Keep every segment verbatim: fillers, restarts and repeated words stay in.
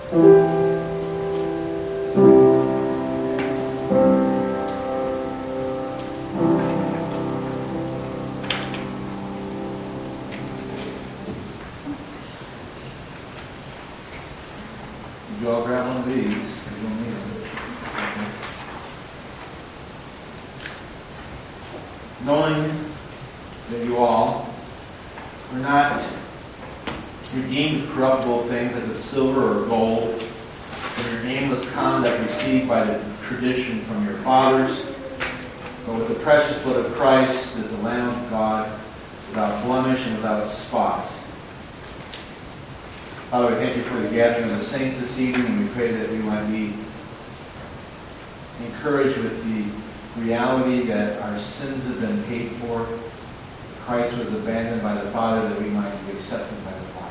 You all grab one of these. You don't need them. Knowing that you all are not redeemed with corruptible things like the silver or gold, and your nameless conduct received by the tradition from your fathers, but with the precious blood of Christ as the Lamb of God, without blemish and without spot. Father, we thank you for the gathering of the saints this evening, and we pray that we might be encouraged with the reality that our sins have been paid for. Christ was abandoned by the Father that we might be accepted by the Father.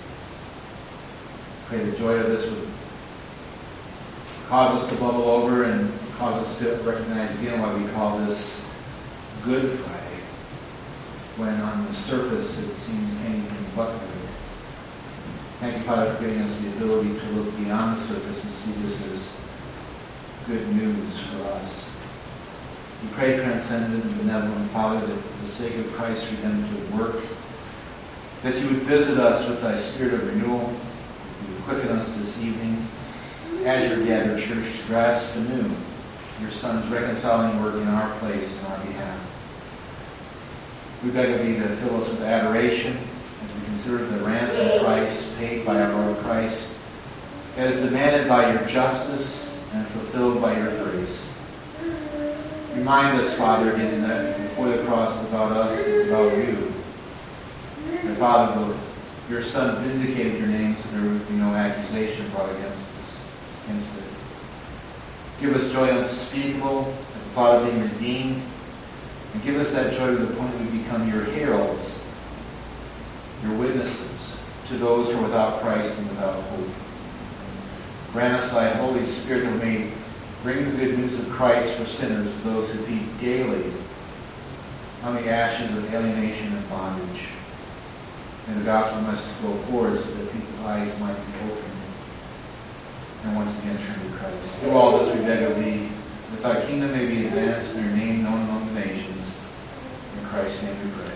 Pray the joy of this would cause us to bubble over and cause us to recognize again why we call this Good Friday, when on the surface it seems anything but good. Thank you, Father, for giving us the ability to look beyond the surface and see this as good news for us. We pray, transcendent and benevolent Father, that for the sake of Christ's redemptive work, that you would visit us with thy spirit of renewal, that you would quicken us this evening as your gathered church to grasp anew your Son's reconciling work in our place and our behalf. We beg of thee to fill us with adoration as we consider the ransom price paid by our Lord Christ, as demanded by your justice and fulfilled by your grace. Remind us, Father, again, that before the cross is about us, it's about you. And Father, your Son vindicated your name so there would be no accusation brought against us. Against it. Give us joy unspeakable at the thought of being redeemed, and give us that joy to the point we become your heralds, your witnesses to those who are without Christ and without hope. Grant us thy Holy Spirit that may bring the good news of Christ for sinners, those who feed daily on the ashes of alienation and bondage. And the gospel must go forward so that people's eyes might be opened and once again turn to Christ. Through all this we beg of thee, that thy kingdom may be advanced and your name known among the nations. In Christ's name we pray.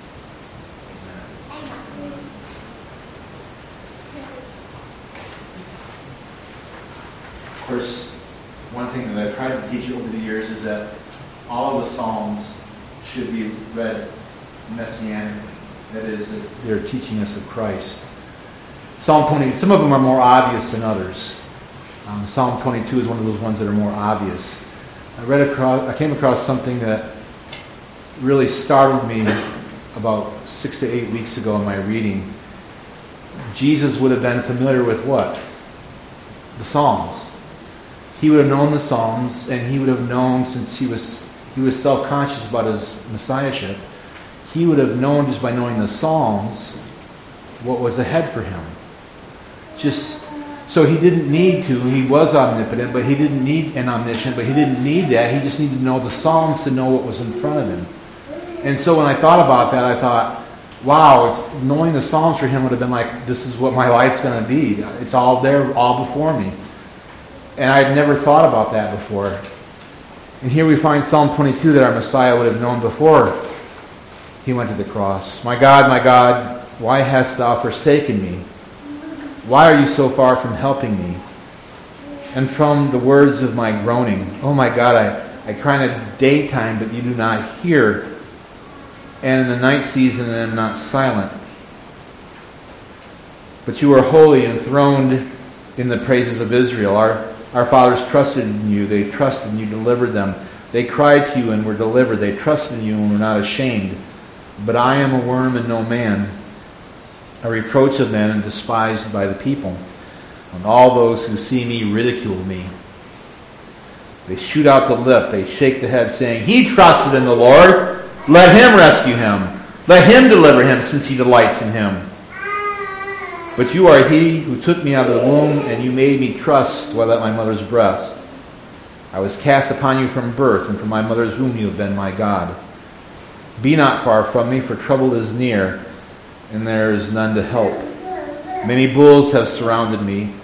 Of course, one thing that I've tried to teach you over the years is that all of the Psalms should be read messianically. That is, that they're teaching us of Christ. Psalm twenty, some of them are more obvious than others. Um, Psalm twenty-two is one of those ones that are more obvious. I read across, I came across something that really startled me about six to eight weeks ago in my reading. Jesus would have been familiar with what? The Psalms. He would have known the Psalms, and he would have known, since he was he was self-conscious about his messiahship, he would have known just by knowing the Psalms what was ahead for him. Just so he didn't need to. He was omnipotent, but he didn't need an omniscient, but he didn't need that. He just needed to know the Psalms to know what was in front of him. And so when I thought about that, I thought, wow, it's, knowing the Psalms for him would have been like, this is what my life's going to be. It's all there, all before me. And I had never thought about that before. And here we find Psalm twenty-two that our Messiah would have known before he went to the cross. My God, my God, why hast thou forsaken me? Why are you so far from helping me? And from the words of my groaning, oh my God, I, I cry in the daytime, but you do not hear. And in the night season, I am not silent. But you are holy, enthroned in the praises of Israel. Our Our fathers trusted in you. They trusted and you delivered them. They cried to you and were delivered. They trusted in you and were not ashamed. But I am a worm and no man, a reproach of men and despised by the people. And all those who see me ridicule me. They shoot out the lip. They shake the head, saying, he trusted in the Lord. Let him rescue him. Let him deliver him, since he delights in him. But you are he who took me out of the womb, and you made me trust while at my mother's breast. I was cast upon you from birth, and from my mother's womb you have been my God. Be not far from me, for trouble is near, and there is none to help. Many bulls have surrounded me.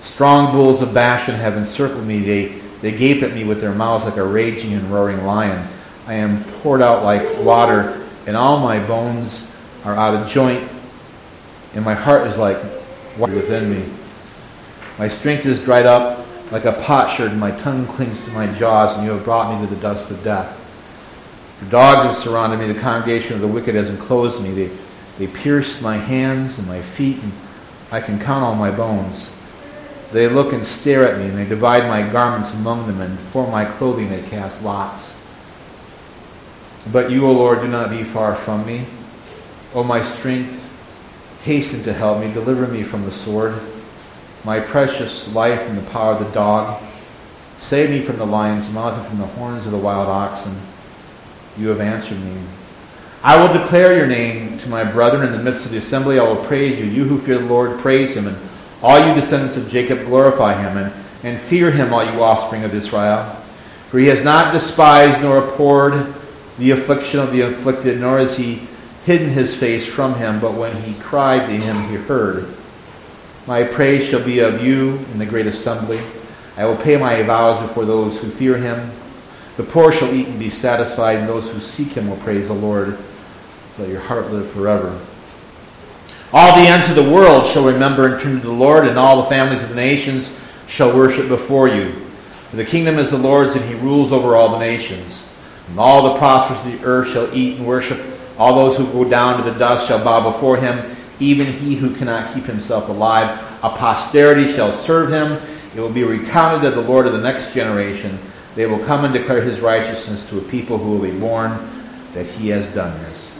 Strong bulls of Bashan have encircled me. They, they gape at me with their mouths like a raging and roaring lion. I am poured out like water, and all my bones are out of joint, and my heart is like water within me. My strength is dried up like a potsherd, and my tongue clings to my jaws, and you have brought me to the dust of death. The dogs have surrounded me. The congregation of the wicked has enclosed me. They, they pierce my hands and my feet, and I can count all my bones. They look and stare at me, and they divide my garments among them, and for my clothing they cast lots. But you, O Lord, do not be far from me. O my strength, hasten to help me. Deliver me from the sword, my precious life from the power of the dog. Save me from the lion's mouth and from the horns of the wild oxen. You have answered me. I will declare your name to my brethren in the midst of the assembly. I will praise you. You who fear the Lord, praise him. And all you descendants of Jacob, glorify him. And, and fear him, all you offspring of Israel. For he has not despised nor abhorred the affliction of the afflicted, nor has he hidden his face from him. But when he cried to him, he heard. My praise shall be of you in the great assembly. I will pay my vows before those who fear him. The poor shall eat and be satisfied, and those who seek him will praise the Lord. Let your heart live forever. All the ends of the world shall remember and turn to the Lord, and all the families of the nations shall worship before you. For the kingdom is the Lord's, and he rules over all the nations. And all the prosperous of the earth shall eat and worship. All those who go down to the dust shall bow before him, even he who cannot keep himself alive. A posterity shall serve him. It will be recounted of the Lord of the next generation. They will come and declare his righteousness to a people who will be born, that he has done this.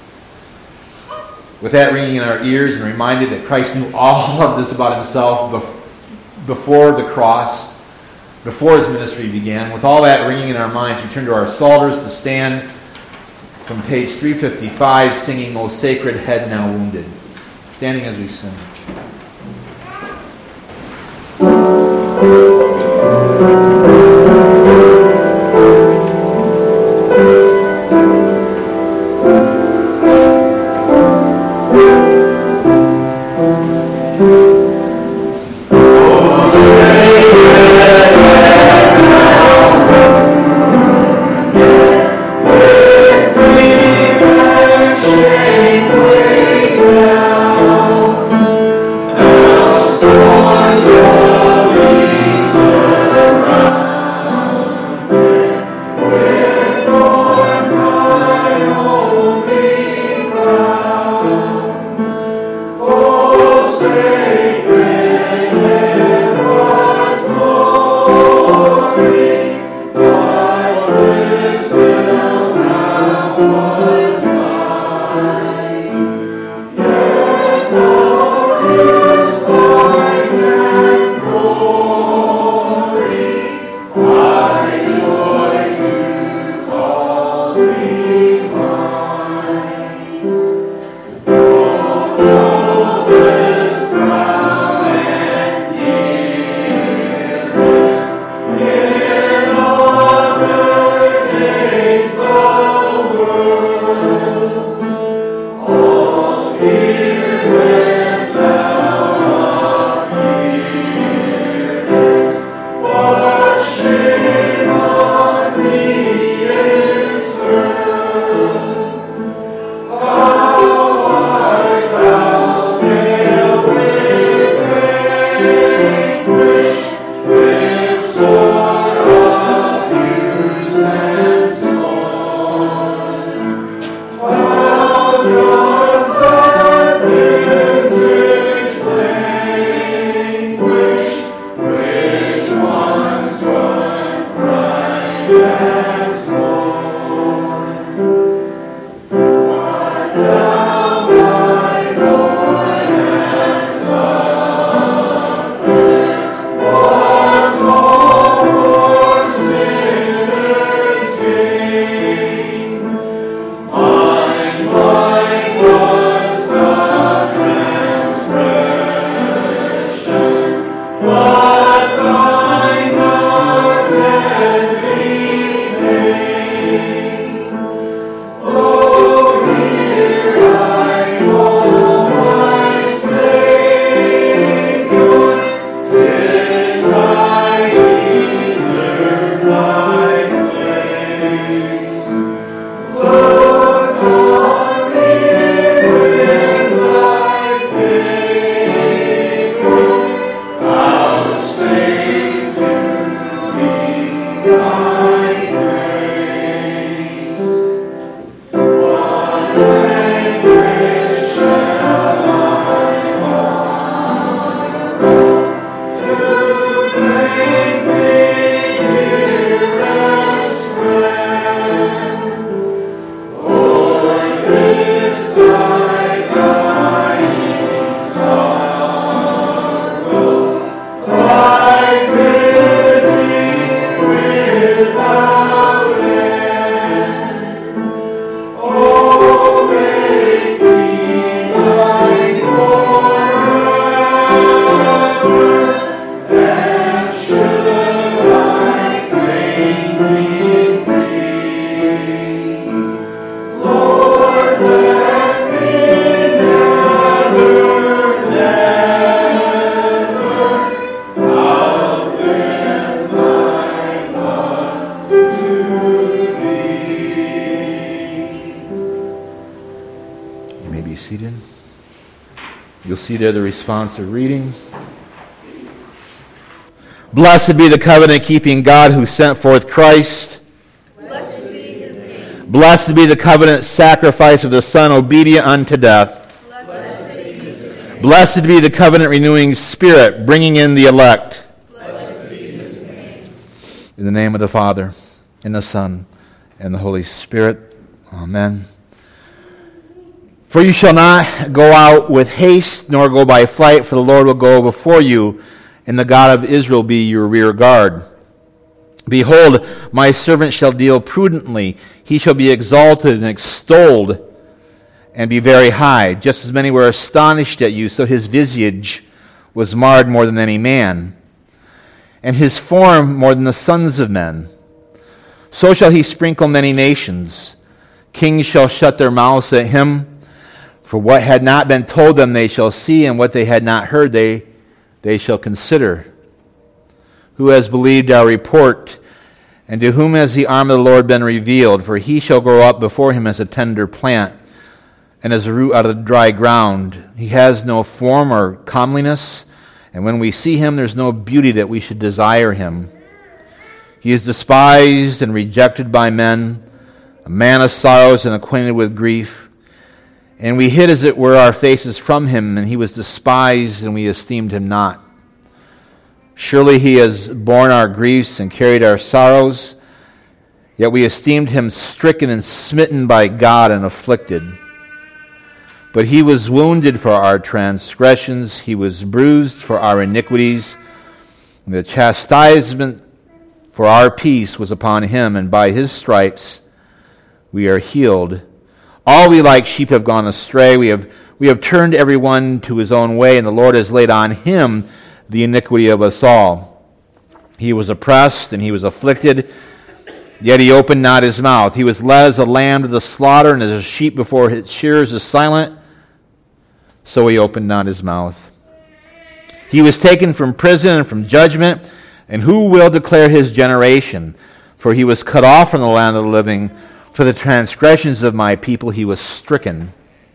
With that ringing in our ears and reminded that Christ knew all of this about himself before the cross, before his ministry began, with all that ringing in our minds, we turn to our psalters to stand from page three fifty-five, singing, O Sacred Head Now Wounded. Standing as we sing. there the responsive reading. Blessed be the covenant-keeping God who sent forth Christ. Blessed be his name. Blessed be the covenant sacrifice of the Son, obedient unto death. Blessed be his name. Blessed be the covenant-renewing Spirit, bringing in the elect. Blessed be his name. In the name of the Father, and the Son, and the Holy Spirit. Amen. For you shall not go out with haste, nor go by flight, for the Lord will go before you, and the God of Israel be your rear guard. Behold, my servant shall deal prudently. He shall be exalted and extolled, and be very high. Just as many were astonished at you, so his visage was marred more than any man, and his form more than the sons of men. So shall he sprinkle many nations. Kings shall shut their mouths at him. For what had not been told them they shall see, and what they had not heard they, they shall consider. Who has believed our report? And to whom has the arm of the Lord been revealed? For he shall grow up before him as a tender plant, and as a root out of the dry ground. He has no form or comeliness, and when we see him, there's no beauty that we should desire him. He is despised and rejected by men, a man of sorrows and acquainted with grief. And we hid, as it were, our faces from him, and he was despised, and we esteemed him not. Surely he has borne our griefs and carried our sorrows, yet we esteemed him stricken and smitten by God and afflicted. But he was wounded for our transgressions, he was bruised for our iniquities, and the chastisement for our peace was upon him, and by his stripes we are healed. All we like sheep have gone astray. We have we have turned everyone to his own way, and the Lord has laid on him the iniquity of us all. He was oppressed and he was afflicted, yet he opened not his mouth. He was led as a lamb to the slaughter, and as a sheep before its shearers is silent, so he opened not his mouth. He was taken from prison and from judgment, and who will declare his generation? For he was cut off from the land of the living. For the transgressions of my people he was stricken.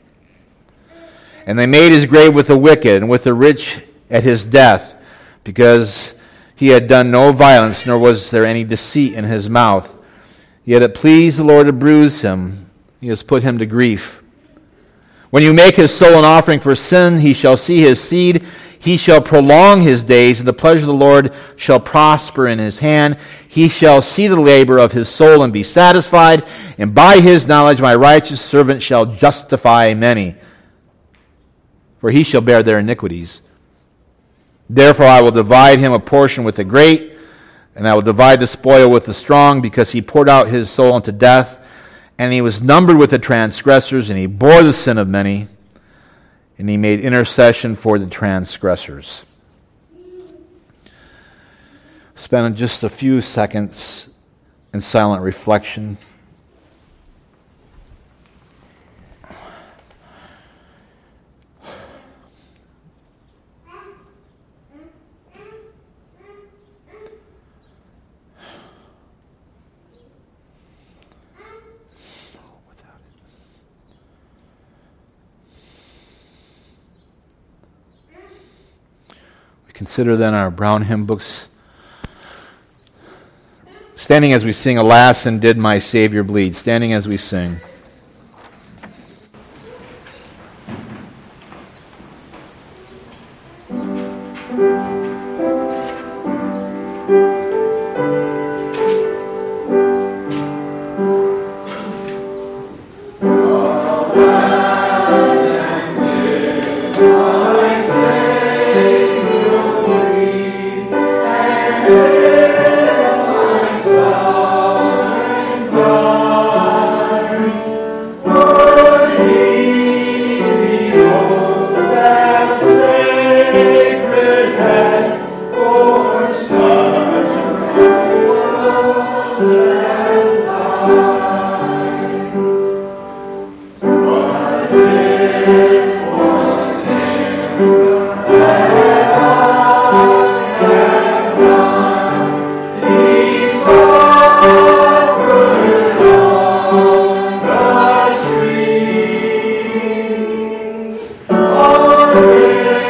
And they made his grave with the wicked and with the rich at his death, because he had done no violence, nor was there any deceit in his mouth. Yet it pleased the Lord to bruise him. He has put him to grief. When you make his soul an offering for sin, he shall see his seed. He shall prolong his days, and the pleasure of the Lord shall prosper in his hand. He shall see the labor of his soul and be satisfied, and by his knowledge my righteous servant shall justify many, for he shall bear their iniquities. Therefore I will divide him a portion with the great, and I will divide the spoil with the strong, because he poured out his soul unto death, and he was numbered with the transgressors, and he bore the sin of many, and he made intercession for the transgressors. Spend just a few seconds in silent reflection. Consider then our brown hymn books. Standing as we sing, Alas, and did my Savior bleed? Standing as we sing. Amen.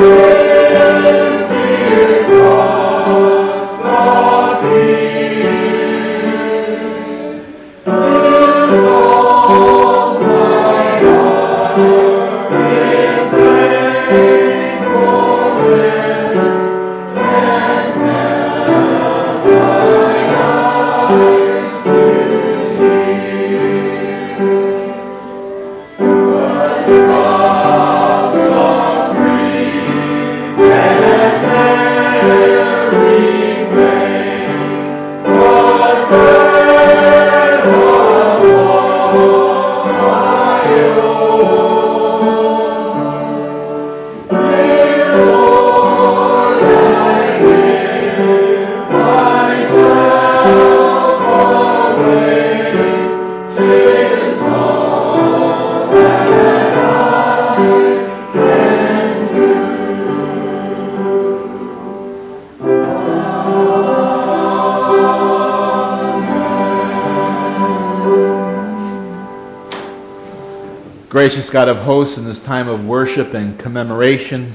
Gracious God of hosts, in this time of worship and commemoration,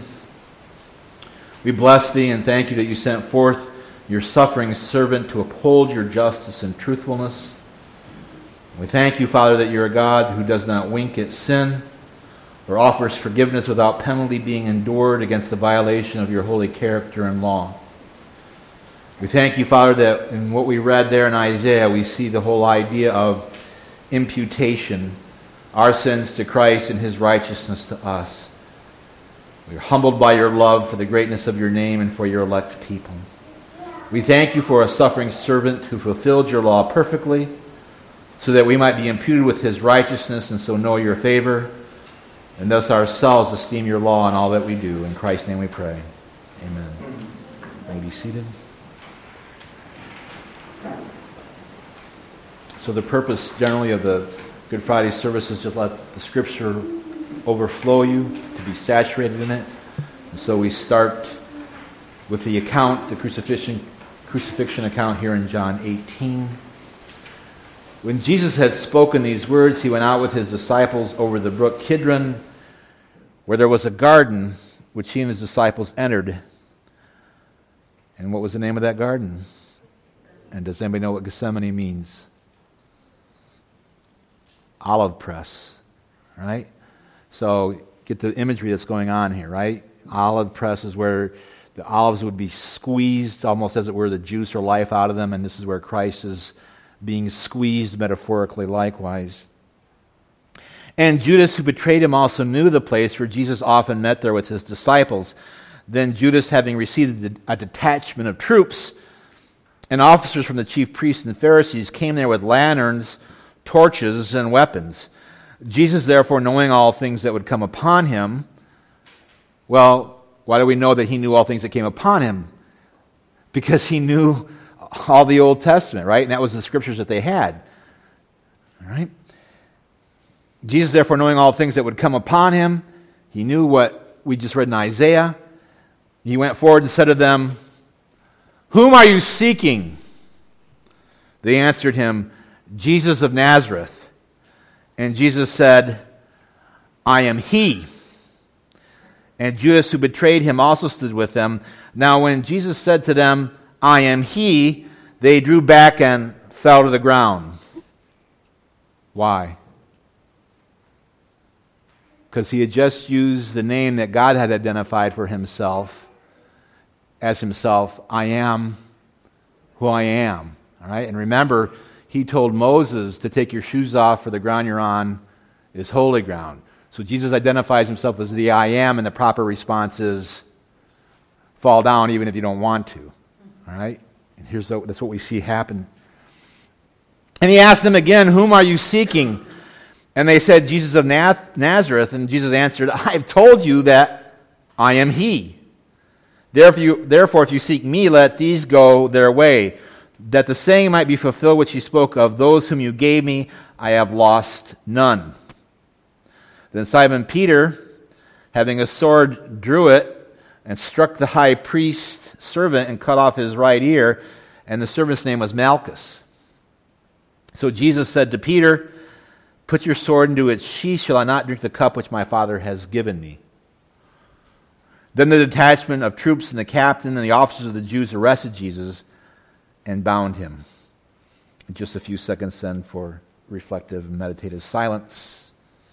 we bless Thee and thank You that You sent forth Your suffering servant to uphold Your justice and truthfulness. We thank You, Father, that You're a God who does not wink at sin or offers forgiveness without penalty being endured against the violation of Your holy character and law. We thank You, Father, that in what we read there in Isaiah, we see the whole idea of imputation, our sins to Christ and His righteousness to us. We are humbled by Your love for the greatness of Your name and for Your elect people. We thank You for a suffering servant who fulfilled Your law perfectly so that we might be imputed with His righteousness and so know Your favor, and thus ourselves esteem Your law in all that we do. In Christ's name we pray. Amen. May you be seated. So the purpose generally of the Good Friday service is to let the Scripture overflow you, to be saturated in it. And so we start with the account, the crucifixion, crucifixion account here in John eighteen. When Jesus had spoken these words, He went out with His disciples over the brook Kidron, where there was a garden which He and His disciples entered. And what was the name of that garden? And does anybody know what Gethsemane means? Olive press, right? So get the imagery that's going on here, right? Olive press is where the olives would be squeezed, almost as it were, the juice or life out of them, and this is where Christ is being squeezed metaphorically likewise. And Judas, who betrayed Him, also knew the place where Jesus often met there with His disciples. Then Judas, having received a detachment of troops and officers from the chief priests and Pharisees, came there with lanterns, torches, and weapons. Jesus, therefore, knowing all things that would come upon Him, well, why do we know that He knew all things that came upon Him? Because He knew all the Old Testament, right? And that was the scriptures that they had. All right? Jesus, therefore, knowing all things that would come upon Him, He knew what we just read in Isaiah. He went forward and said to them, "Whom are you seeking?" They answered Him, "Jesus of Nazareth." And Jesus said, "I am He." And Judas, who betrayed Him, also stood with them. Now when Jesus said to them, "I am He," they drew back and fell to the ground. Why? Because He had just used the name that God had identified for Himself as Himself. I am who I am. All right? And remember, He told Moses to take your shoes off, for the ground you're on is holy ground. So Jesus identifies Himself as the I am, and the proper response is fall down even if you don't want to. All right? And here's the, that's what we see happen. And He asked them again, "Whom are you seeking?" And they said, "Jesus of Nazareth." And Jesus answered, "I have told you that I am He. Therefore, you, therefore, if you seek Me, let these go their way, that the saying might be fulfilled which He spoke of, those whom you gave Me, I have lost none." Then Simon Peter, having a sword, drew it and struck the high priest's servant and cut off his right ear, and the servant's name was Malchus. So Jesus said to Peter, "Put your sword into its sheath. Shall I not drink the cup which my Father has given Me?" Then the detachment of troops and the captain and the officers of the Jews arrested Jesus and bound him. Just a few seconds then for reflective and meditative silence.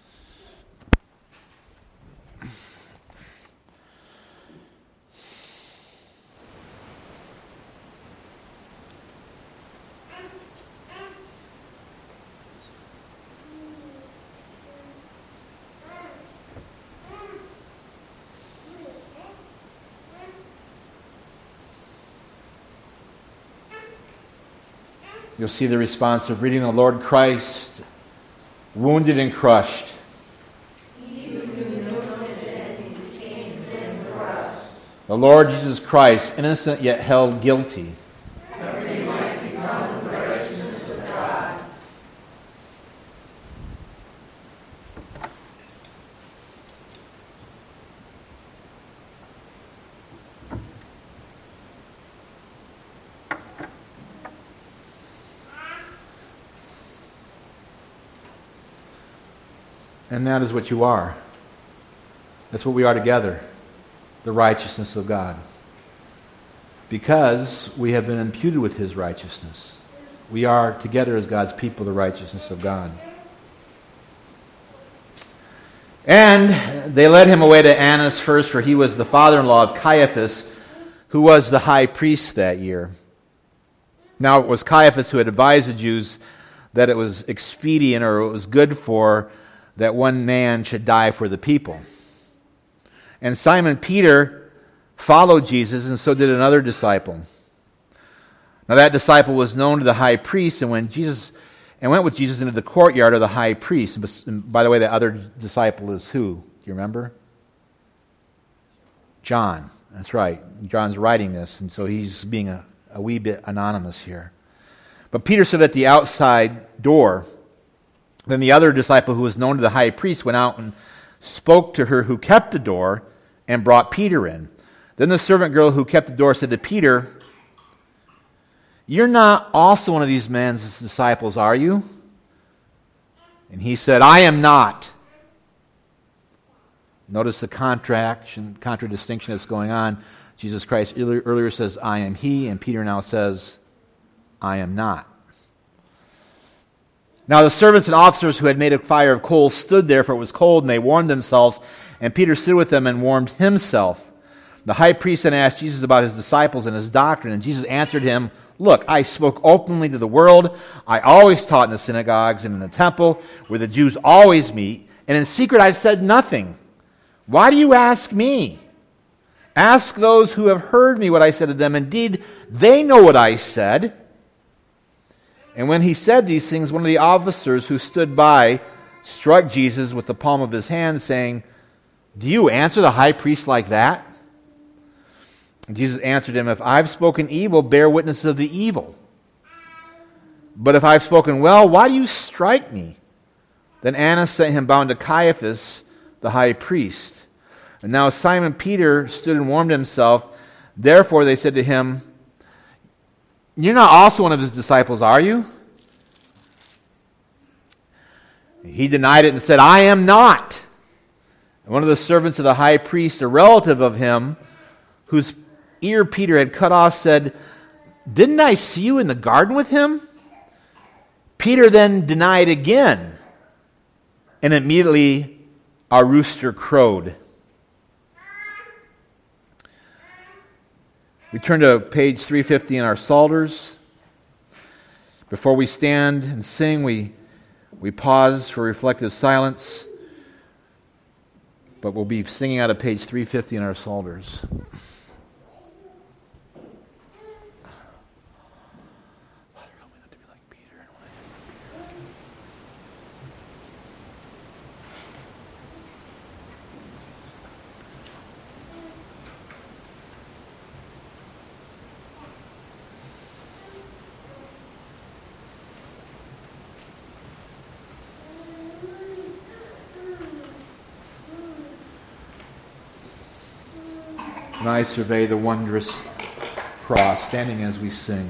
You'll see the response of reading the Lord Christ, wounded and crushed. He who knew no sin became sin for us, The Lord Jesus Christ, innocent yet held guilty. that we might become the righteousness of God. And that is what you are. That's what we are together, the righteousness of God. Because we have been imputed with his righteousness. We are together as God's people, the righteousness of God. And they led him away to Annas first, for he was the father-in-law of Caiaphas, who was the high priest that year. Now it was Caiaphas who had advised the Jews that it was expedient or it was good for that one man should die for the people. And Simon Peter followed Jesus, and so did another disciple. Now that disciple was known to the high priest, and when Jesus and went with Jesus into the courtyard of the high priest. And by the way, that other disciple is who? Do you remember? John. That's right. John's writing this, and so he's being a, a wee bit anonymous here. But Peter stood at the outside door. Then the other disciple who was known to the high priest went out and spoke to her who kept the door and brought Peter in. Then the servant girl who kept the door said to Peter, "You're not also one of these men's disciples, are you?" And he said, "I am not." Notice the contraction, contradistinction that's going on. Jesus Christ earlier, earlier says, "I am he," and Peter now says, "I am not." Now the servants and officers who had made a fire of coals stood there, for it was cold, and they warmed themselves. And Peter stood with them and warmed himself. The high priest then asked Jesus about his disciples and his doctrine, and Jesus answered him, "Look, I spoke openly to the world. I always taught in the synagogues and in the temple, where the Jews always meet, and in secret I've said nothing. Why do you ask me? Ask those who have heard me what I said to them. Indeed, they know what I said." And when he said these things, one of the officers who stood by struck Jesus with the palm of his hand, saying, "Do you answer the high priest like that?" And Jesus answered him, "If I've spoken evil, bear witness of the evil. But if I've spoken well, why do you strike me?" Then Annas sent him bound to Caiaphas, the high priest. And now Simon Peter stood and warmed himself. Therefore they said to him, "You're not also one of his disciples, are you?" He denied it and said, "I am not." And one of the servants of the high priest, a relative of him, whose ear Peter had cut off, said, "Didn't I see you in the garden with him?" Peter then denied again, and immediately a rooster crowed. We turn to page three fifty in our Psalters. Before we stand and sing, we, we pause for reflective silence. But we'll be singing out of page three fifty in our Psalters. And I survey the wondrous cross, standing as we sing.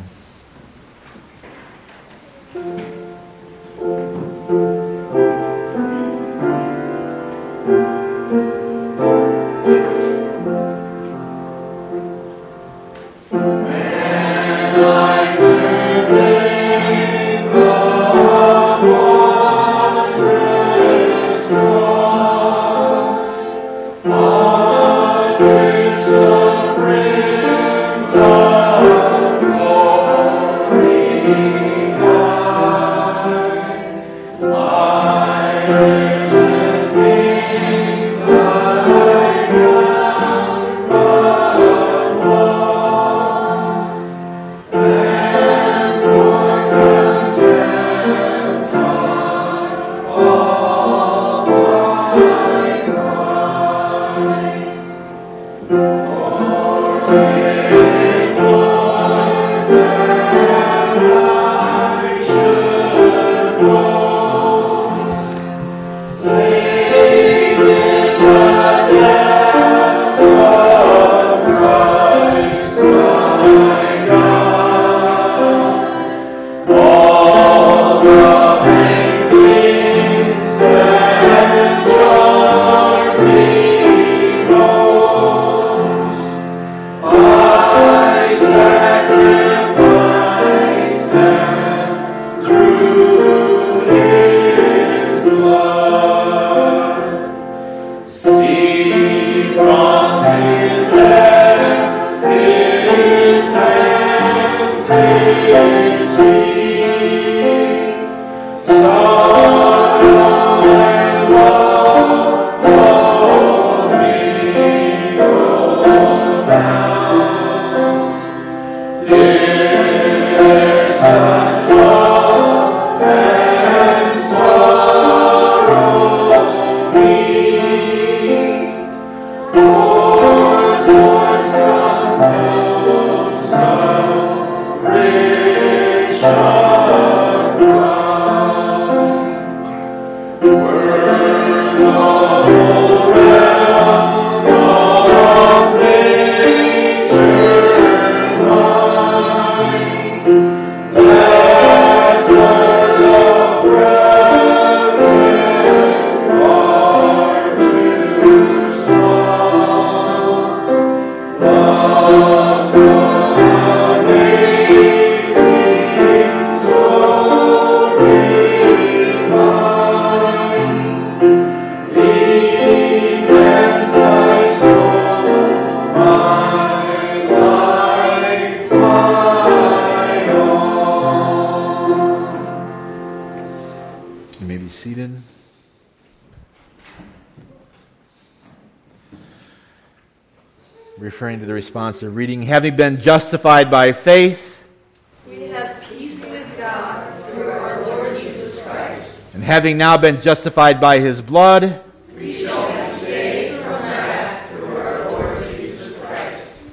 Referring to the responsive reading, having been justified by faith, we have peace with God through our Lord Jesus Christ. And having now been justified by his blood, we shall be saved from wrath through our Lord Jesus Christ.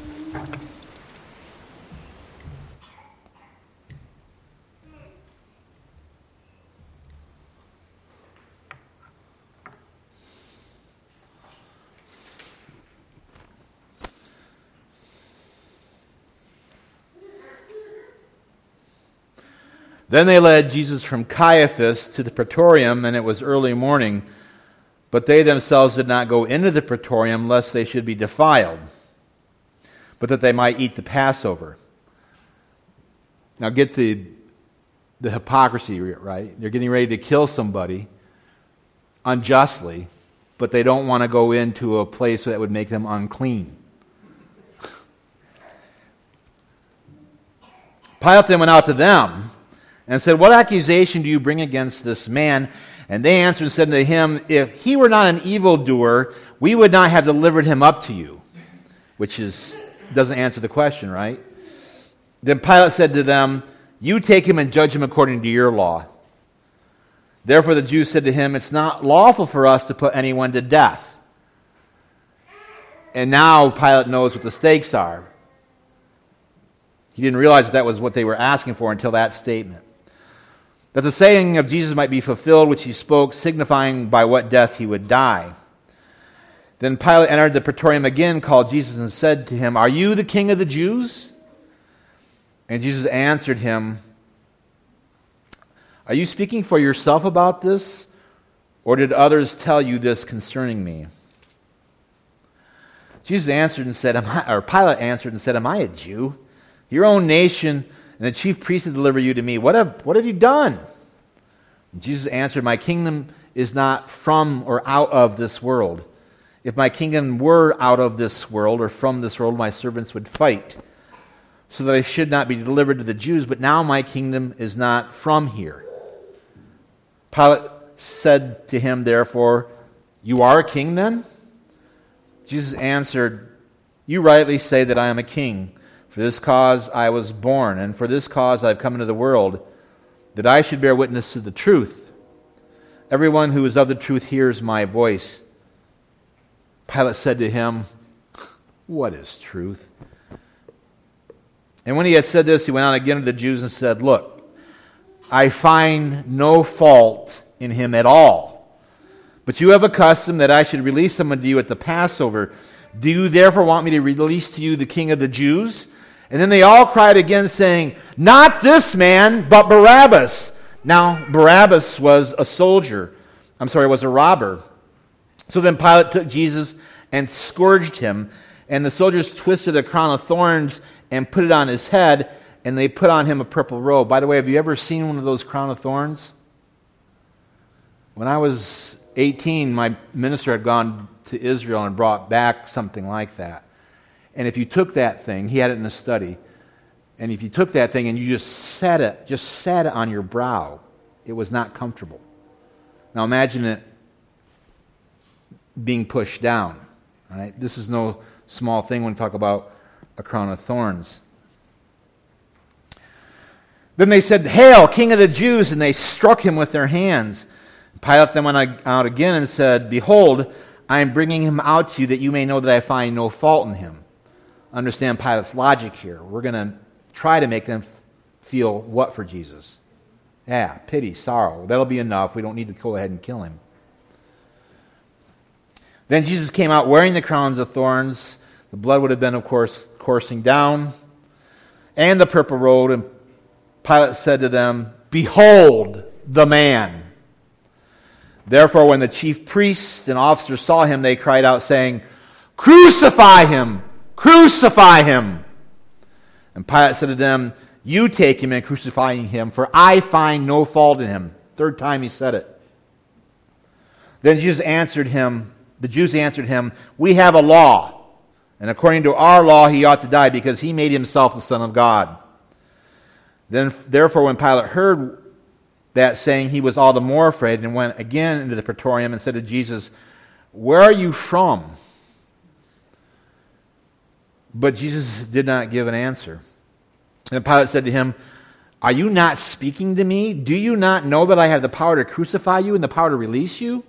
Then they led Jesus from Caiaphas to the praetorium, and it was early morning. But they themselves did not go into the praetorium, lest they should be defiled, but that they might eat the Passover. Now get the, the hypocrisy right. They're getting ready to kill somebody unjustly, but they don't want to go into a place that would make them unclean. Pilate then went out to them and said, "What accusation do you bring against this man?" And they answered and said to him, "If he were not an evildoer, we would not have delivered him up to you." Which is doesn't answer the question, right? Then Pilate said to them, "You take him and judge him according to your law." Therefore the Jews said to him, "It's not lawful for us to put anyone to death." And now Pilate knows what the stakes are. He didn't realize that, that was what they were asking for until that statement. That the saying of Jesus might be fulfilled, which he spoke, signifying by what death he would die. Then Pilate entered the praetorium again, called Jesus, and said to him, "Are you the king of the Jews?" And Jesus answered him, "Are you speaking for yourself about this, or did others tell you this concerning me?" Jesus answered and said, Am I, or Pilate answered and said, "Am I a Jew? Your own nation and the chief priests have delivered you to me. What have, what have you done?" And Jesus answered, "My kingdom is not from or out of this world. If my kingdom were out of this world or from this world, my servants would fight, so that I should not be delivered to the Jews. But now my kingdom is not from here." Pilate said to him, therefore, "You are a king then?" Jesus answered, "You rightly say that I am a king. For this cause I was born, and for this cause I have come into the world, that I should bear witness to the truth. Everyone who is of the truth hears my voice." Pilate said to him, What is truth? And when he had said this, he went on again to the Jews and said, Look, I find no fault in him at all. But you have a custom that I should release him unto you at the Passover. Do you therefore want me to release to you the king of the Jews? And then they all cried again, saying, Not this man, but Barabbas. Now, Barabbas was a soldier. I'm sorry, was a robber. So then Pilate took Jesus and scourged him. And the soldiers twisted a crown of thorns and put it on his head, and they put on him a purple robe. By the way, have you ever seen one of those crown of thorns? When I was eighteen, my minister had gone to Israel and brought back something like that. And if you took that thing, he had it in a study, and if you took that thing and you just set it, just set it on your brow, it was not comfortable. Now imagine it being pushed down. Right? This is no small thing when we talk about a crown of thorns. Then they said, Hail, King of the Jews! And they struck him with their hands. Pilate then went out again and said, Behold, I am bringing him out to you that you may know that I find no fault in him. Understand Pilate's logic here. We're going to try to make them feel what for Jesus? Yeah, pity, sorrow. That'll be enough. We don't need to go ahead and kill him. Then Jesus came out wearing the crowns of thorns. The blood would have been, of course, coursing down, and the purple robe. And Pilate said to them, Behold the man. Therefore, when the chief priests and officers saw him, they cried out, saying, Crucify him! Crucify him! And Pilate said to them, You take him and crucify him, for I find no fault in him. Third time he said it. Then Jesus answered him, the Jews answered him, We have a law, and according to our law he ought to die, because he made himself the Son of God. Then, therefore, when Pilate heard that saying, he was all the more afraid, and went again into the praetorium and said to Jesus, Where are you from? But Jesus did not give an answer. And Pilate said to him, Are you not speaking to me? Do you not know that I have the power to crucify you and the power to release you?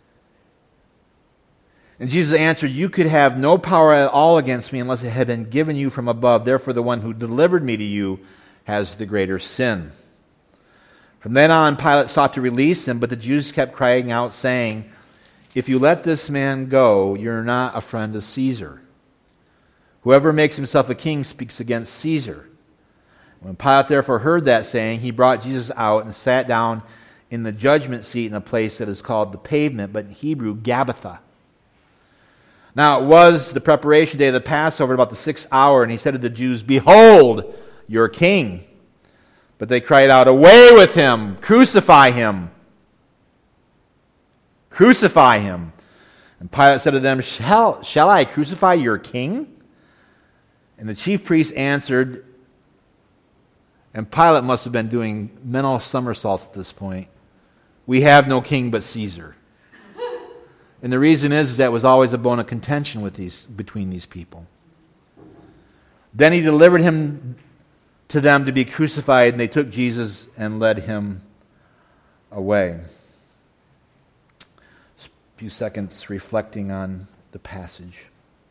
And Jesus answered, You could have no power at all against me unless it had been given you from above. Therefore, the one who delivered me to you has the greater sin. From then on, Pilate sought to release him, but the Jews kept crying out, saying, If you let this man go, you're not a friend of Caesar. Whoever makes himself a king speaks against Caesar. When Pilate therefore heard that saying, he brought Jesus out and sat down in the judgment seat in a place that is called the Pavement, but in Hebrew, Gabbatha. Now it was the preparation day of the Passover, about the sixth hour, and he said to the Jews, Behold, your king. But they cried out, Away with him! Crucify him! Crucify him! And Pilate said to them, Shall, shall I crucify your king? And the chief priests answered, and Pilate must have been doing mental somersaults at this point, We have no king but Caesar. And the reason is, is that was always a bone of contention with these, between these people. Then he delivered him to them to be crucified, and they took Jesus and led him away. A few seconds reflecting on the passage.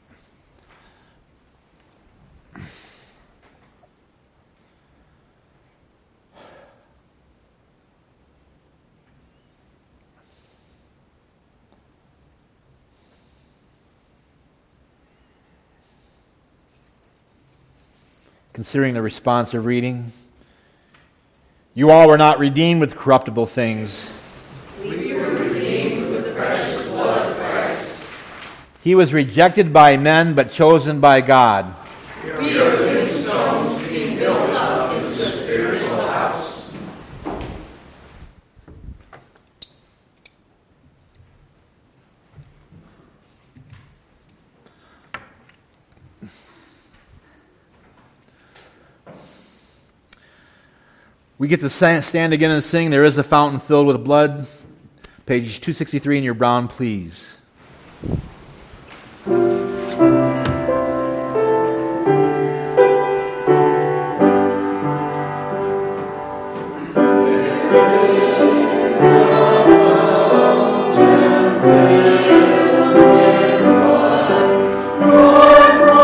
Considering the response of reading, you all were not redeemed with corruptible things. We were redeemed with the precious blood of Christ. He was rejected by men, but chosen by God. We are living stones being built up into a spiritual house. We get to stand again and sing, There is a Fountain Filled with Blood. Page two sixty-three in your brown, please. From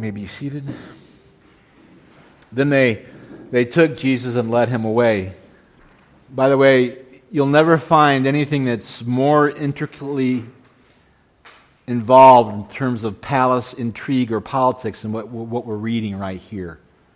may be seated. Then they they took Jesus and led him away. By the way, you'll never find anything that's more intricately involved in terms of palace intrigue or politics than what, what we're reading right here.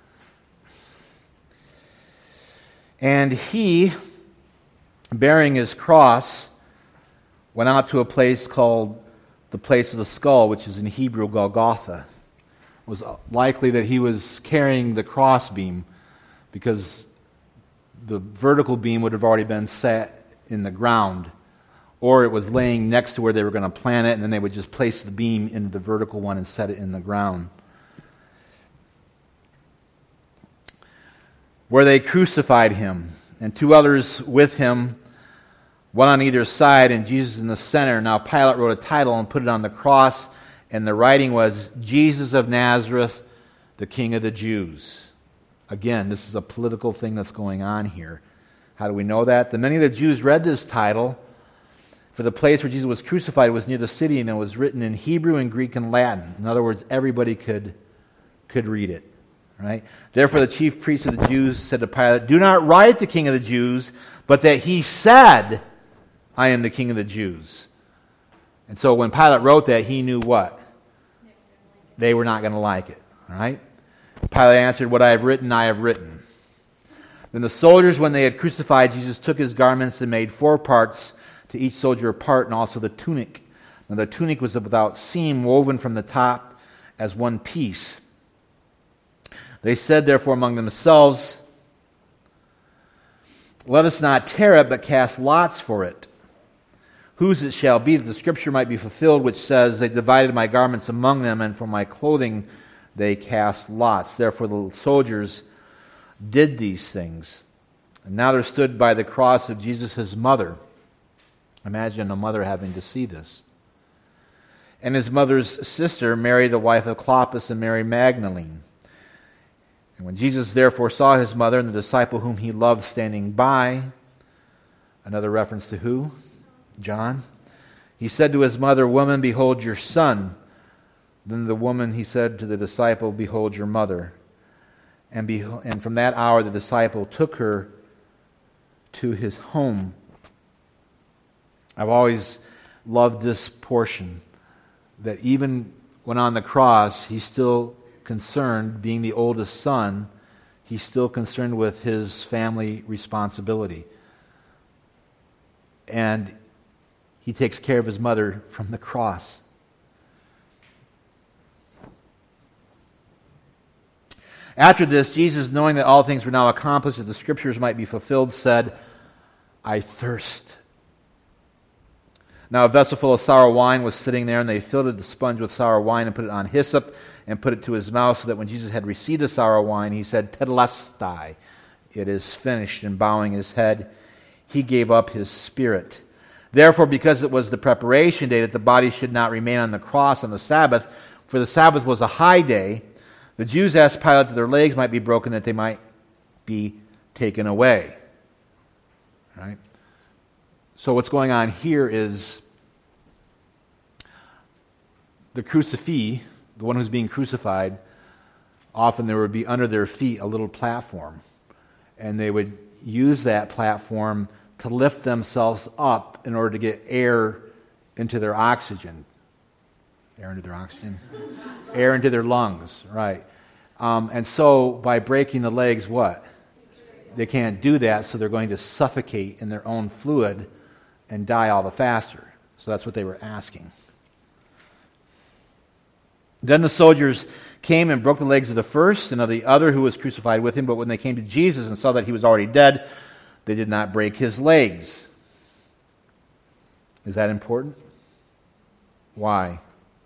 And he, bearing his cross, went out to a place called the place of the skull, which is in Hebrew Golgotha. It was likely that he was carrying the cross beam because the vertical beam would have already been set in the ground, or it was laying next to where they were going to plant it, and then they would just place the beam into the vertical one and set it in the ground. Where they crucified him, and two others with him, one on either side, and Jesus in the center. Now Pilate wrote a title and put it on the cross, and the writing was, Jesus of Nazareth, the King of the Jews. Again, this is a political thing that's going on here. How do we know that? The many of the Jews read this title, for the place where Jesus was crucified was near the city, and it was written in Hebrew and Greek and Latin. In other words, everybody could, could read it. Right? Therefore the chief priests of the Jews said to Pilate, do not write the King of the Jews, but that he said, I am the King of the Jews. And so when Pilate wrote that, he knew what? They were not going to like it. All right? Pilate answered, what I have written, I have written. Then the soldiers, when they had crucified Jesus, took his garments and made four parts, to each soldier a part, and also the tunic. Now the tunic was without seam, woven from the top as one piece. They said, therefore, among themselves, let us not tear it, but cast lots for it, whose it shall be, that the scripture might be fulfilled, which says, they divided my garments among them, and for my clothing they cast lots. Therefore the soldiers did these things. And now there stood by the cross of Jesus his mother. Imagine a mother having to see this. And his mother's sister, Mary, the wife of Clopas, and Mary Magdalene. And when Jesus therefore saw his mother and the disciple whom he loved standing by, another reference to who? John. He said to his mother, woman, behold your son. Then the woman, he said to the disciple, behold your mother. And, behold, and from that hour the disciple took her to his home. I've always loved this portion, that even when on the cross, he's still concerned, being the oldest son, he's still concerned with his family responsibility. And he takes care of his mother from the cross. After this, Jesus, knowing that all things were now accomplished, that the scriptures might be fulfilled, said, I thirst. Now a vessel full of sour wine was sitting there, and they filled the sponge with sour wine and put it on hyssop and put it to his mouth, so that when Jesus had received the sour wine, he said, Tetelestai, it is finished. And bowing his head, he gave up his spirit. Therefore, because it was the preparation day, that the body should not remain on the cross on the Sabbath, for the Sabbath was a high day, the Jews asked Pilate that their legs might be broken, that they might be taken away. Right? So what's going on here is the crucifix, the one who's being crucified, often there would be under their feet a little platform. And they would use that platform to lift themselves up in order to get air into their oxygen. Air into their oxygen? Air into their lungs, right. Um, and so by breaking the legs, what? They can't do that, so they're going to suffocate in their own fluid and die all the faster. So that's what they were asking. Then the soldiers came and broke the legs of the first and of the other who was crucified with him, but when they came to Jesus and saw that he was already dead, they did not break his legs. Is that important? Why?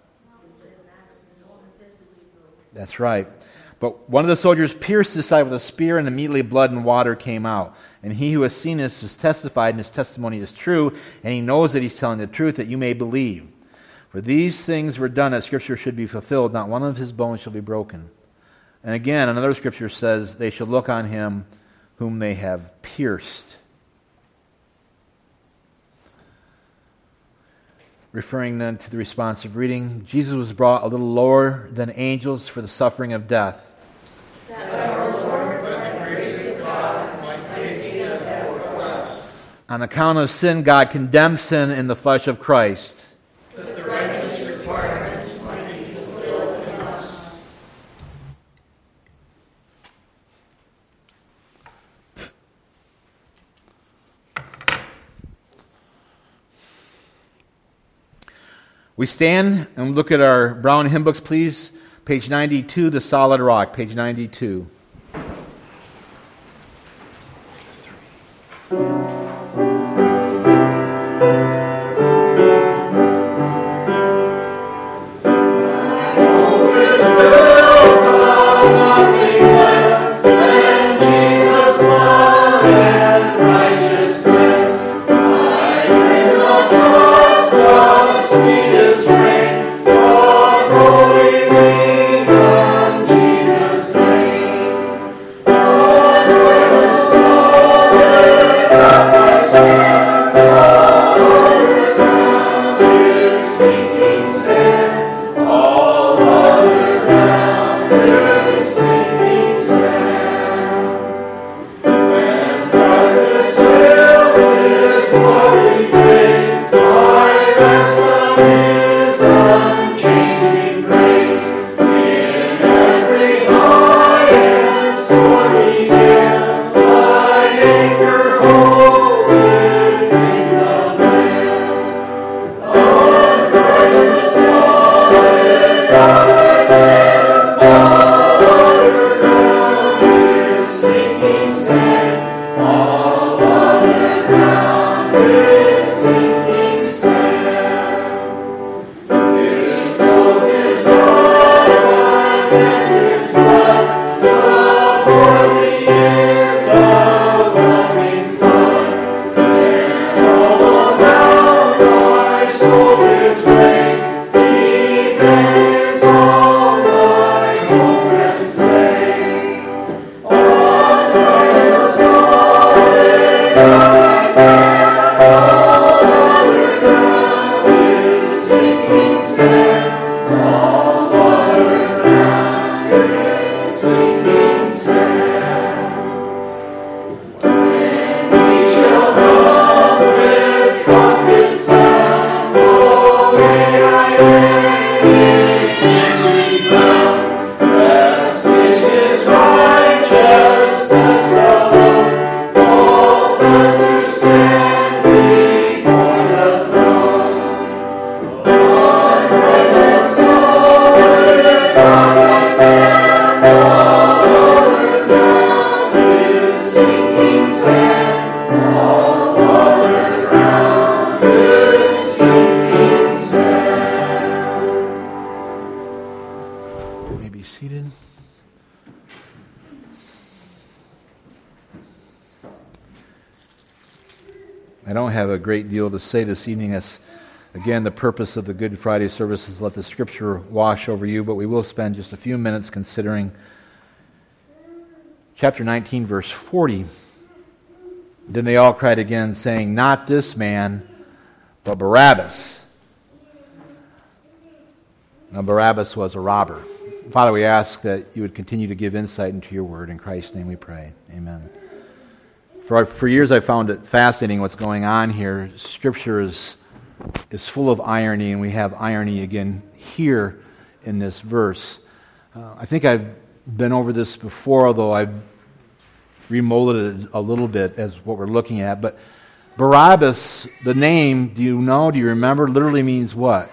That's right. But one of the soldiers pierced his side with a spear, and immediately blood and water came out. And he who has seen this has testified, and his testimony is true, and he knows that he's telling the truth, that you may believe. For these things were done that Scripture should be fulfilled. Not one of his bones shall be broken. And again, another Scripture says, they shall look on him whom they have pierced. Referring then to the responsive reading, Jesus was brought a little lower than angels for the suffering of death. That our Lord, by the grace of God, might taste death for us. On account of sin, God condemned sin in the flesh of Christ. That the righteous requirements might be fulfilled in us. We stand and look at our brown hymn books, please. Page ninety-two, The Solid Rock, page ninety-two. I don't have a great deal to say this evening. As again, the purpose of the Good Friday service is let the Scripture wash over you, but we will spend just a few minutes considering chapter nineteen, verse forty. Then they all cried again, saying, "Not this man, but Barabbas." Now Barabbas was a robber. Father, we ask that you would continue to give insight into your word. In Christ's name we pray. Amen. For, for years I found it fascinating what's going on here. Scripture is, is full of irony, and we have irony again here in this verse. Uh, I think I've been over this before, although I've remolded it a little bit as what we're looking at. But Barabbas, the name, do you know, do you remember, literally means what?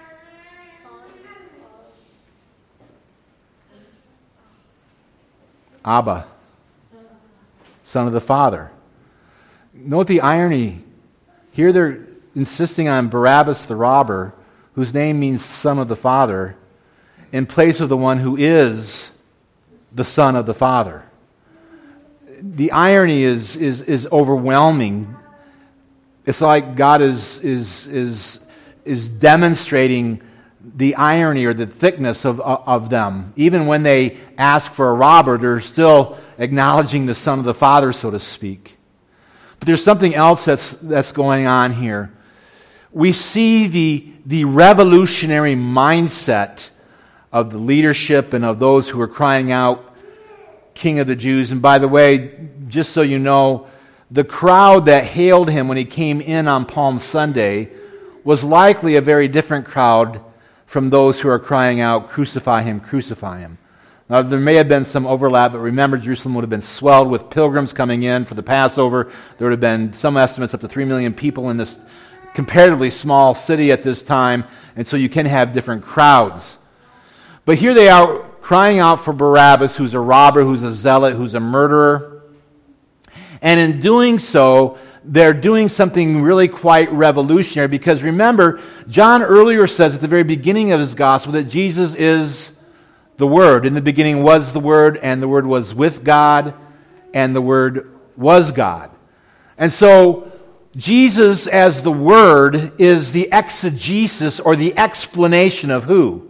Abba, son of the Father. Note the irony. Here they're insisting on Barabbas the robber, whose name means son of the Father, in place of the one who is the Son of the Father. The irony is is is overwhelming. It's like God is is is is demonstrating the irony or the thickness of of them. Even when they ask for a robber, they're still acknowledging the Son of the Father, so to speak. But there's something else that's that's going on here. we see the, the revolutionary mindset of the leadership and of those who are crying out, King of the Jews. And by the way, just so you know, the crowd that hailed him when he came in on Palm Sunday was likely a very different crowd from those who are crying out, crucify him, crucify him. Now, there may have been some overlap, but remember, Jerusalem would have been swelled with pilgrims coming in for the Passover. There would have been some estimates up to three million people in this comparatively small city at this time, and so you can have different crowds. But here they are crying out for Barabbas, who's a robber, who's a zealot, who's a murderer. And in doing so, they're doing something really quite revolutionary, because remember, John earlier says at the very beginning of his gospel that Jesus is the Word. In the beginning was the Word, and the Word was with God, and the Word was God. And so Jesus as the Word is the exegesis or the explanation of who?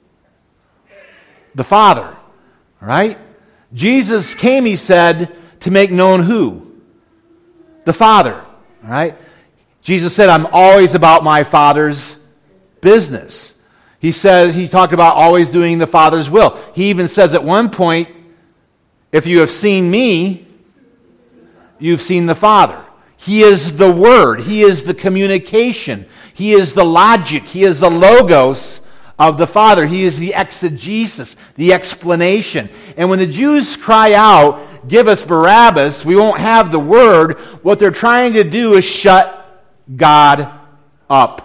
The Father. All right? Jesus came, he said, to make known who? The Father. All right? Jesus said, I'm always about my Father's business. He said, he talked about always doing the Father's will. He even says at one point, if you have seen me, you've seen the Father. He is the Word. He is the communication. He is the logic. He is the logos of the Father. He is the exegesis, the explanation. And when the Jews cry out, give us Barabbas, we won't have the Word, what they're trying to do is shut God up.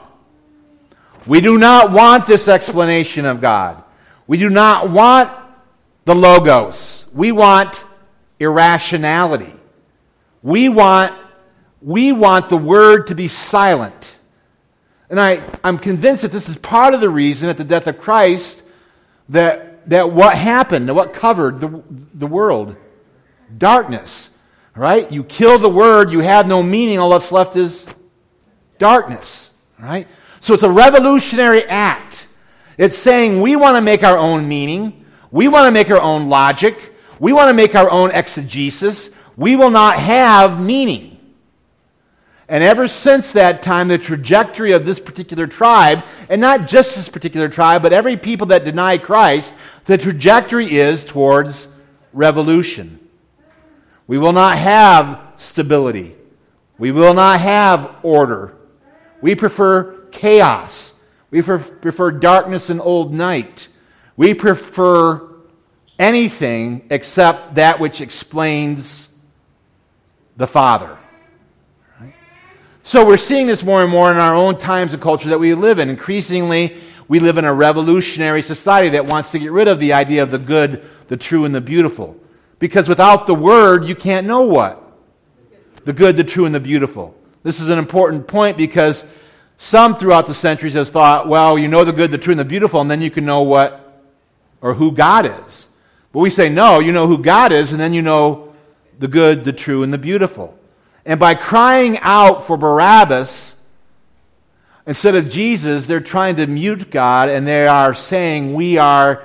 We do not want this explanation of God. We do not want the logos. We want irrationality. We want, we want the Word to be silent. And I, I'm convinced that this is part of the reason at the death of Christ that, that what happened, what covered the, the world? Darkness. Right? You kill the Word, you have no meaning, all that's left is darkness. Right? So it's a revolutionary act. It's saying we want to make our own meaning. We want to make our own logic. We want to make our own exegesis. We will not have meaning. And ever since that time, the trajectory of this particular tribe, and not just this particular tribe, but every people that deny Christ, the trajectory is towards revolution. We will not have stability. We will not have order. We prefer chaos. We prefer darkness and old night. We prefer anything except that which explains the Father. Right? So we're seeing this more and more in our own times and culture that we live in. Increasingly, we live in a revolutionary society that wants to get rid of the idea of the good, the true, and the beautiful. Because without the Word, you can't know what? The good, the true, and the beautiful. This is an important point because some throughout the centuries have thought, well, you know the good, the true, and the beautiful, and then you can know what or who God is. But we say, no, you know who God is, and then you know the good, the true, and the beautiful. And by crying out for Barabbas, instead of Jesus, they're trying to mute God, and they are saying, we are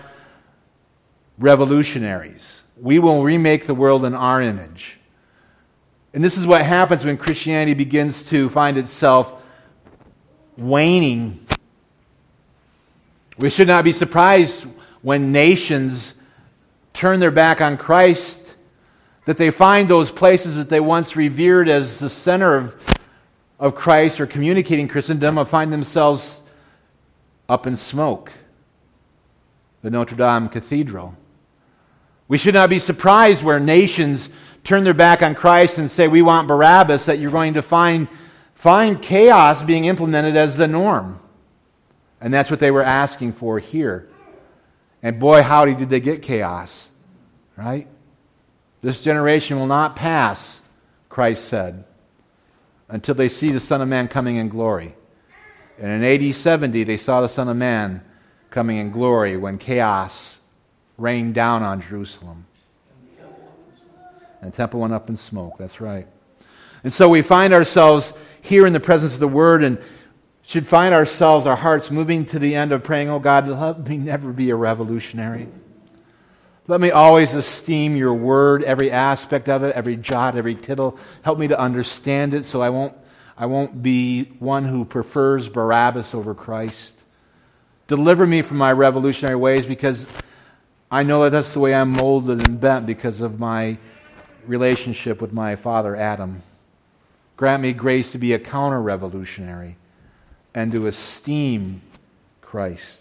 revolutionaries. We will remake the world in our image. And this is what happens when Christianity begins to find itself waning. We should not be surprised when nations turn their back on Christ, that they find those places that they once revered as the center of, of Christ or communicating Christendom and find themselves up in smoke. The Notre Dame Cathedral. We should not be surprised where nations turn their back on Christ and say, we want Barabbas, that you're going to find Find chaos being implemented as the norm. And that's what they were asking for here. And boy, howdy, did they get chaos. Right? This generation will not pass, Christ said, until they see the Son of Man coming in glory. And in A D seventy, they saw the Son of Man coming in glory when chaos rained down on Jerusalem. And the temple went up in smoke. That's right. And so we find ourselves here in the presence of the Word and should find ourselves, our hearts moving to the end of praying, oh God, let me never be a revolutionary. Let me always esteem your Word, every aspect of it, every jot, every tittle. Help me to understand it so I won't, I won't be one who prefers Barabbas over Christ. Deliver me from my revolutionary ways, because I know that that's the way I'm molded and bent because of my relationship with my father Adam. Grant me grace to be a counter-revolutionary and to esteem Christ.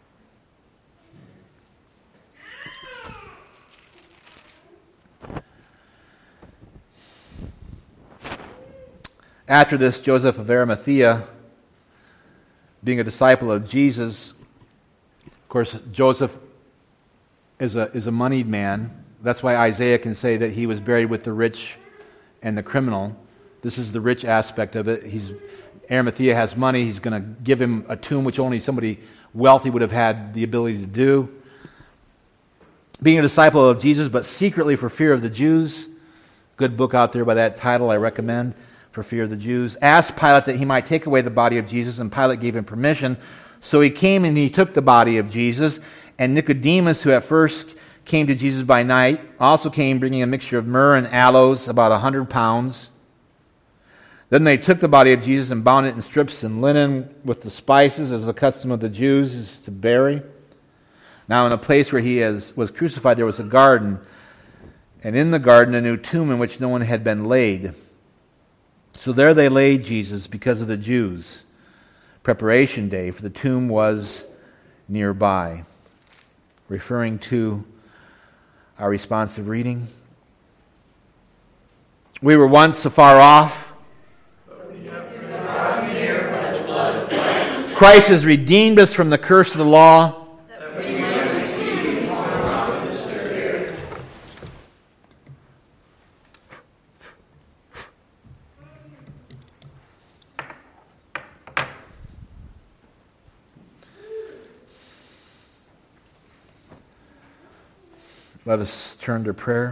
After this, Joseph of Arimathea, being a disciple of Jesus, of course, Joseph is a, is a moneyed man. That's why Isaiah can say that he was buried with the rich and the criminal. This is the rich aspect of it. He's Arimathea has money. He's going to give him a tomb which only somebody wealthy would have had the ability to do. Being a disciple of Jesus, but secretly for fear of the Jews. Good book out there by that title I recommend. For fear of the Jews, asked Pilate that he might take away the body of Jesus, and Pilate gave him permission. So he came and he took the body of Jesus, and Nicodemus, who at first came to Jesus by night, also came bringing a mixture of myrrh and aloes, about a hundred pounds. Then they took the body of Jesus and bound it in strips and linen with the spices, as the custom of the Jews is to bury. Now in a place where he is, was crucified there was a garden, and in the garden a new tomb in which no one had been laid. So there they laid Jesus because of the Jews. Preparation day, for the tomb was nearby. Referring to our responsive reading. We were once afar off. But we have been brought near by the blood of Christ. Christ has redeemed us from the curse of the law. That we might receive the promise of the Spirit. Let us turn to prayer.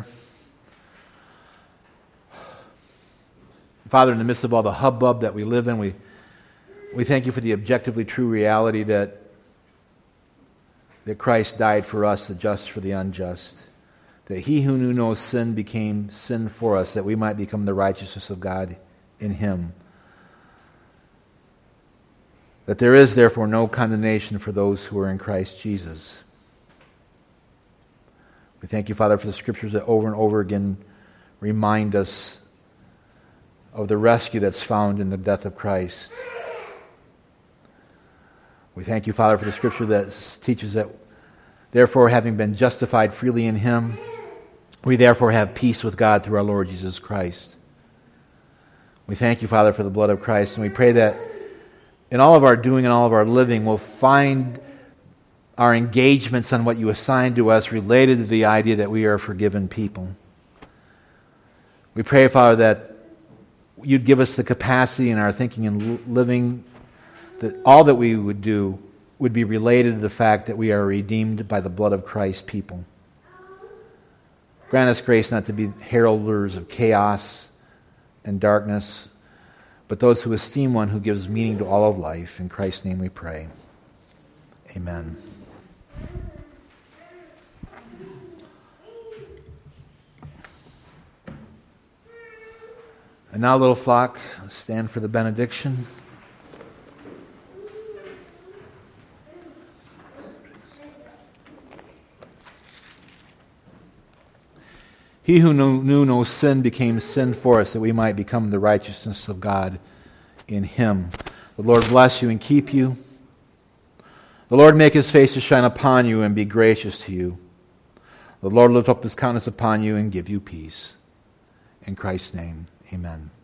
Father, in the midst of all the hubbub that we live in, we, we thank you for the objectively true reality that, that Christ died for us, the just for the unjust. That he who knew no sin became sin for us, that we might become the righteousness of God in him. That there is therefore no condemnation for those who are in Christ Jesus. We thank you, Father, for the scriptures that over and over again remind us of the rescue that's found in the death of Christ. We thank you, Father, for the scripture that teaches that, therefore, having been justified freely in him, we therefore have peace with God through our Lord Jesus Christ. We thank you, Father, for the blood of Christ, and we pray that in all of our doing and all of our living, we'll find our engagements on what you assigned to us related to the idea that we are forgiven people. We pray, Father, that you'd give us the capacity in our thinking and living that all that we would do would be related to the fact that we are redeemed by the blood of Christ people. Grant us grace not to be heralders of chaos and darkness, but those who esteem one who gives meaning to all of life. In Christ's name we pray. Amen. And now, little flock, stand for the benediction. He who knew, knew no sin became sin for us, that we might become the righteousness of God in him. The Lord bless you and keep you. The Lord make his face to shine upon you and be gracious to you. The Lord lift up his countenance upon you and give you peace. In Christ's name, amen.